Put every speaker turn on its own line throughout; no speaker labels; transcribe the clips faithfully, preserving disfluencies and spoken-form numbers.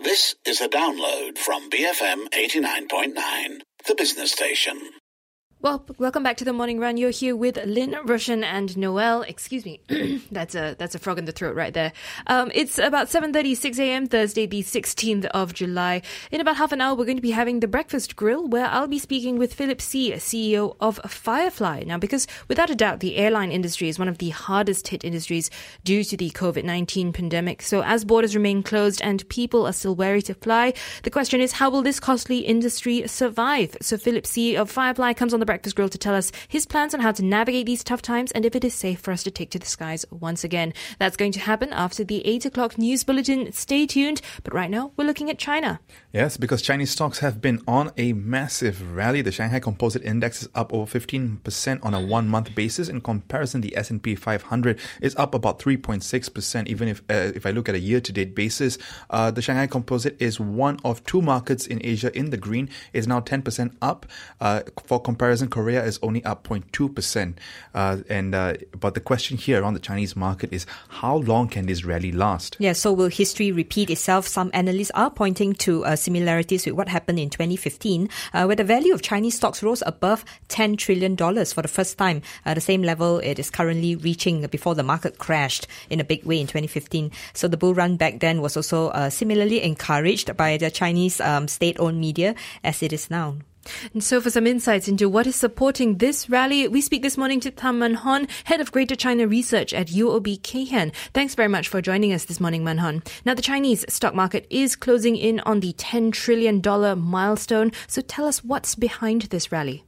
This is a download from B F M eighty-nine point nine, the business station.
Well, welcome back to the Morning Run. You're here with Lynn, Roshan and Noel. Excuse me. that's a that's a frog in the throat right there. Um, it's about seven thirty-six a.m. Thursday, the sixteenth of July. In about half an hour, we're going to be having the Breakfast Grill, where I'll be speaking with Philip See, C E O of Firefly. Now, because without a doubt, the airline industry is one of the hardest hit industries due to the COVID nineteen pandemic. So as borders remain closed and people are still wary to fly, the question is, how will this costly industry survive? So Philip See of Firefly comes on the Breakfast Grill to tell us his plans on how to navigate these tough times and if it is safe for us to take to the skies once again. That's going to happen after the eight o'clock news bulletin. Stay tuned. But right now, we're looking at China.
Yes, because Chinese stocks have been on a massive rally. The Shanghai Composite Index is up over fifteen percent on a one-month basis. In comparison, the S and P five hundred is up about three point six percent. Even if uh, if I look at a year-to-date basis, uh, the Shanghai Composite is one of two markets in Asia in the green. It's now ten percent up. Uh, for comparison, Korea is only up zero point two percent. Uh, and uh, but the question here on the Chinese market is, how long can this rally last?
Yeah, so will history repeat itself? Some analysts are pointing to uh, similarities with what happened in twenty fifteen, uh, where the value of Chinese stocks rose above ten trillion dollars for the first time, uh, the same level it is currently reaching before the market crashed in a big way in twenty fifteen. So the bull run back then was also uh, similarly encouraged by the Chinese um, state-owned media as it is now.
And so for some insights into what is supporting this rally, we speak this morning to Tham Man Hon, Head of Greater China Research at U O B Kay Hian. Thanks very much for joining us this morning, Man Hon. Now, the Chinese stock market is closing in on the ten trillion dollars milestone. So tell us what's behind this rally.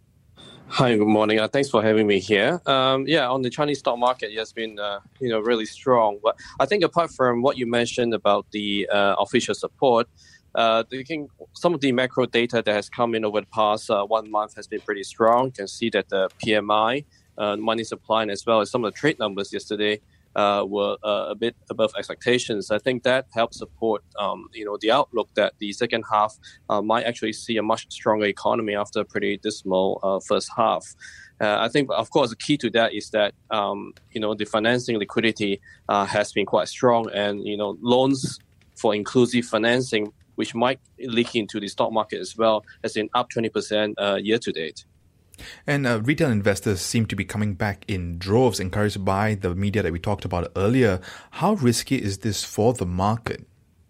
Hi, good morning. Uh, thanks for having me here. Um, yeah, on the Chinese stock market, it has been uh, you know really strong. But I think apart from what you mentioned about the uh, official support, Uh, thinking some of the macro data that has come in over the past uh, one month has been pretty strong. You can see that the P M I, uh, money supply, and as well as some of the trade numbers yesterday uh, were uh, a bit above expectations. I think that helps support, um, you know, the outlook that the second half uh, might actually see a much stronger economy after a pretty dismal uh, first half. Uh, I think, of course, the key to that is that, um, you know, the financing liquidity uh, has been quite strong, and, you know, loans for inclusive financing, which might leak into the stock market as well, has been up twenty percent uh, year to date.
And uh, retail investors seem to be coming back in droves, encouraged by the media that we talked about earlier. How risky is this for the market?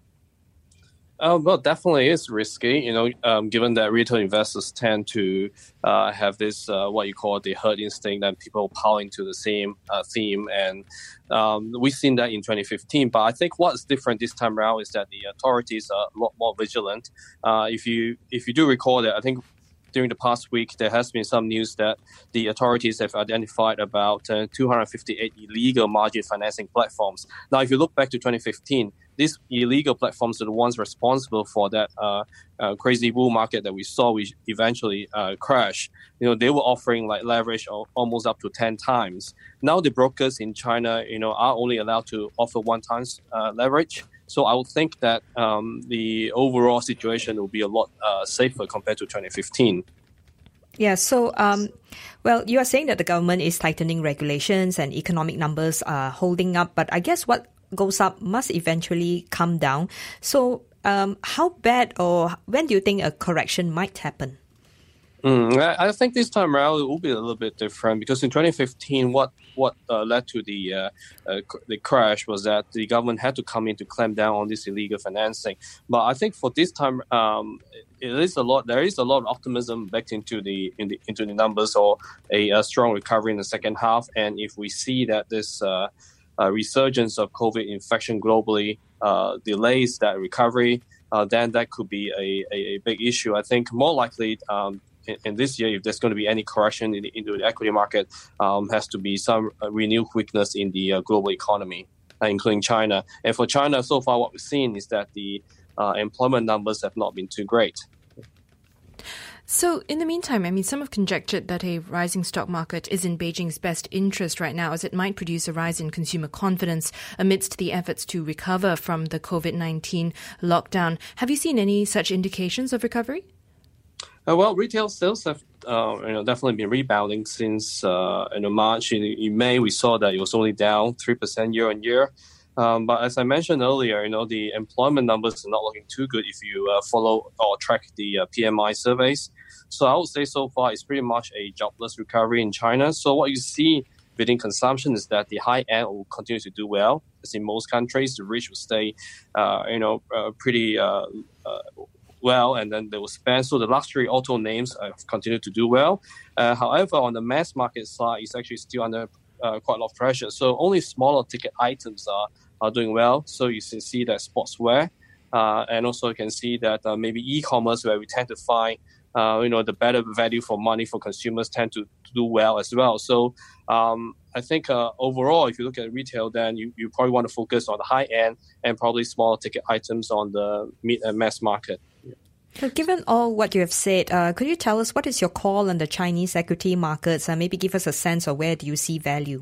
Uh, well, definitely is risky, you know, um, given that retail investors tend to uh, have this, uh, what you call the herd instinct, that people pile into the same uh, theme. And um, we've seen that in twenty fifteen. But I think what's different this time around is that the authorities are a lot more vigilant. Uh, if you if you do recall that, I think during the past week, there has been some news that the authorities have identified about uh, two hundred fifty-eight illegal margin financing platforms. Now, if you look back to twenty fifteen, these illegal platforms are the ones responsible for that uh, uh, crazy bull market that we saw, which eventually uh, crashed. You know, they were offering like leverage of almost up to ten times. Now, the brokers in China, you know, are only allowed to offer one times uh, leverage. So I would think that um, the overall situation will be a lot uh, safer compared to twenty fifteen.
Yeah, so, um, well, you are saying that the government is tightening regulations and economic numbers are holding up, but I guess what goes up must eventually come down. So um, how bad or when do you think a correction might happen?
Mm, I, I think this time around it will be a little bit different, because in twenty fifteen, what what uh, led to the uh, uh, the crash was that the government had to come in to clamp down on this illegal financing. But I think for this time, um, it is a lot. There is a lot of optimism backed into the, in the into the numbers, or a, a strong recovery in the second half. And if we see that this uh, uh, resurgence of COVID infection globally uh, delays that recovery, uh, then that could be a, a, a big issue. I think more likely. Um, In this year, if there's going to be any correction in the, into the equity market, um, has to be some uh, renewed weakness in the uh, global economy, uh, including China. And for China, so far what we've seen is that the uh, employment numbers have not been too great.
So in the meantime, I mean, some have conjectured that a rising stock market is in Beijing's best interest right now, as it might produce a rise in consumer confidence amidst the efforts to recover from the COVID nineteen lockdown. Have you seen any such indications of recovery?
Uh, well, retail sales have uh, you know, definitely been rebounding since uh, you know, March. In, in May, we saw that it was only down three percent year on year. Um, but as I mentioned earlier, you know, the employment numbers are not looking too good if you uh, follow or track the uh, P M I surveys. So I would say so far it's pretty much a jobless recovery in China. So what you see within consumption is that the high end will continue to do well. As in most countries, the rich will stay, uh, you know, uh, pretty uh, uh, well, and then they will spend. So the luxury auto names uh, continue to do well. Uh, however, on the mass market side, it's actually still under uh, quite a lot of pressure. So only smaller ticket items are, are doing well. So you can see that sportswear, uh, and also you can see that uh, maybe e-commerce, where we tend to find Uh, you know, the better value for money for consumers tend to, to do well as well. So um, I think uh, overall, if you look at retail, then you, you probably want to focus on the high end and probably smaller ticket items on the mid and mass market.
So given all what you have said, uh, could you tell us what is your call on the Chinese equity markets? And uh, maybe give us a sense of where do you see value?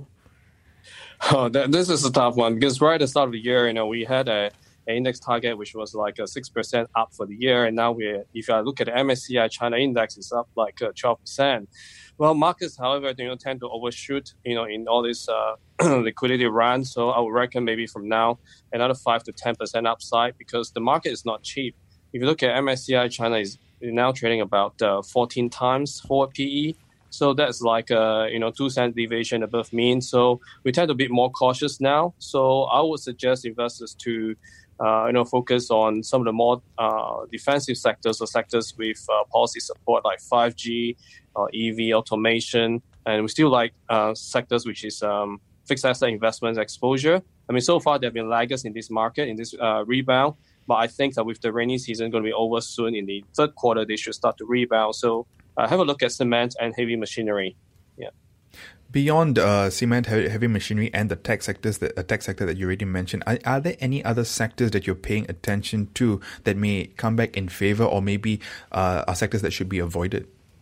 Oh, that, this is a tough one because right at the start of the year, you know, we had a index target, which was like a six percent up for the year. And now we, if I look at the M S C I China index, it's up like uh, twelve percent. Well, markets, however, you know, tend to overshoot, you know, in all this uh, liquidity run. So I would reckon maybe from now, another five to ten percent upside because the market is not cheap. If you look at M S C I China, is now trading about uh, fourteen times forward P E. So that's like a, you know, two cent deviation above mean. So we tend to be more cautious now. So I would suggest investors to Uh, you know, focus on some of the more uh, defensive sectors or sectors with uh, policy support like five G, uh, E V, automation, and we still like uh, sectors which is um, fixed asset investment exposure. I mean, so far there have been laggers in this market, in this uh, rebound, but I think that with the rainy season going to be over soon in the third quarter, they should start to rebound. So uh, have a look at cement and heavy machinery. Yeah.
Beyond uh, cement, heavy, heavy machinery, and the tech sectors, the uh, tech sector that you already mentioned, are, are there any other sectors that you're paying attention to that may come back in favor, or maybe uh, are sectors that should be avoided?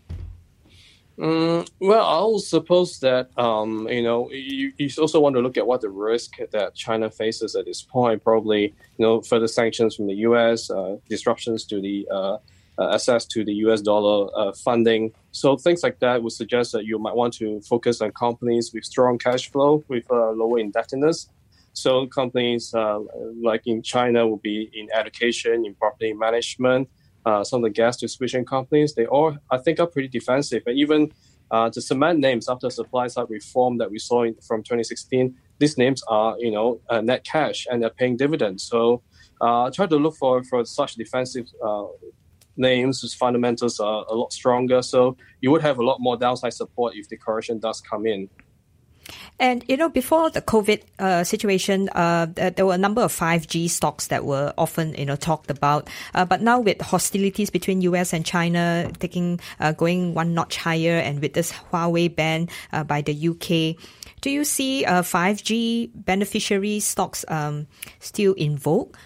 Mm, well, I will suppose that um, you know you, you also want to look at what the risk that China faces at this point. Probably, you know, further sanctions from the U S, uh, disruptions to the uh, Uh, access to the U S dollar uh, funding. So things like that would suggest that you might want to focus on companies with strong cash flow, with uh, lower indebtedness. So companies uh, like in China will be in education, in property management, uh, some of the gas distribution companies. They all, I think, are pretty defensive. And even uh, the cement names after supply side reform that we saw in, from twenty sixteen, these names are, you know, uh, net cash and they're paying dividends. So uh, try to look for, for such defensive uh, names whose fundamentals are a lot stronger. So you would have a lot more downside support if the correction does come in.
And, you know, before the COVID uh, situation, uh, there were a number of five G stocks that were often, you know, talked about. Uh, but now with hostilities between U S and China taking, uh, going one notch higher, and with this Huawei ban uh, by the U K, do you see uh, five G beneficiary stocks um, still in vogue?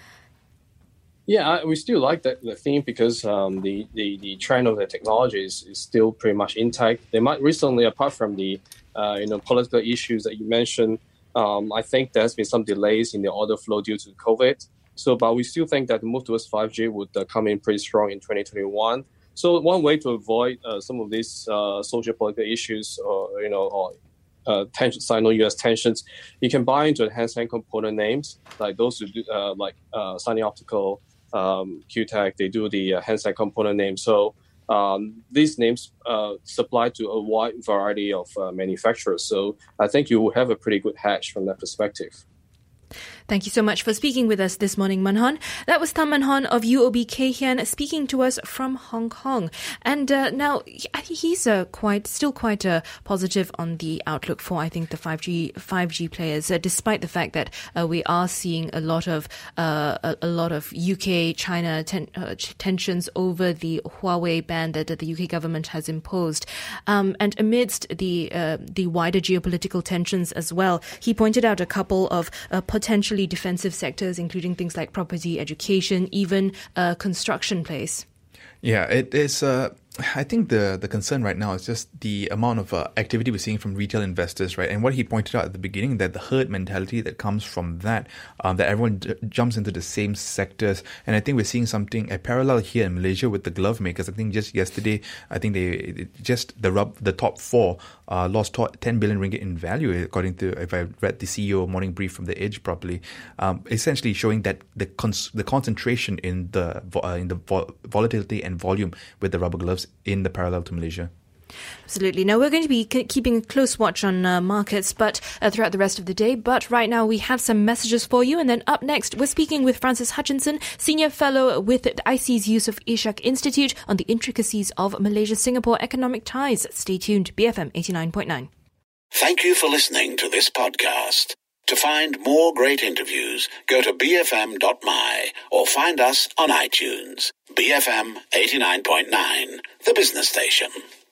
Yeah, we still like that the theme because um, the, the, the trend of the technology is, is still pretty much intact. They might recently, apart from the uh, you know political issues that you mentioned, um, I think there's been some delays in the order flow due to COVID. So, but we still think that the move towards five G would uh, come in pretty strong in twenty twenty-one. So, one way to avoid uh, some of these uh, social political issues, or you know, or uh, tension, Sino-U S tensions, you can buy into the handset component names like those who do uh, like uh, Sunny Optical. Um, Q Tech, they do the uh, handset component name. So um, these names uh, supply to a wide variety of uh, manufacturers. So I think you will have a pretty good hedge from that perspective.
Thank you so much for speaking with us this morning, Manhon. That was Tan Manhon of U O B Kay Hian speaking to us from Hong Kong. And uh, now I think he's uh, quite, still quite uh, positive on the outlook for, I think, the five G five G players, uh, despite the fact that uh, we are seeing a lot of uh, a, a lot of U K China ten, uh, tensions over the Huawei ban that, that the U K government has imposed, um, and amidst the uh, the wider geopolitical tensions as well. He pointed out a couple of uh, potentially defensive sectors, including things like property, education, even uh, construction place.
Yeah, it is. Uh, I think the, the concern right now is just the amount of uh, activity we're seeing from retail investors, right? And what he pointed out at the beginning, that the herd mentality that comes from that, um, that everyone j- jumps into the same sectors. And I think we're seeing something, a parallel here in Malaysia with the glove makers. I think just yesterday, I think they just the rub, the top four uh, lost ten billion ringgit in value, according to, if I read the C E O morning brief from The Edge properly, um, essentially showing that the cons- the concentration in the uh, in the vo- volatility and volume with the rubber gloves in the parallel to Malaysia.
Absolutely. Now, we're going to be k- keeping a close watch on uh, markets but uh, throughout the rest of the day. But right now, we have some messages for you. And then up next, we're speaking with Francis Hutchinson, Senior Fellow with the I C's Yusof Ishak Institute on the intricacies of Malaysia-Singapore economic ties. Stay tuned. B F M eighty-nine point nine.
Thank you for listening to this podcast. To find more great interviews, go to b f m dot m y or find us on iTunes. B F M eighty-nine point nine, the business station.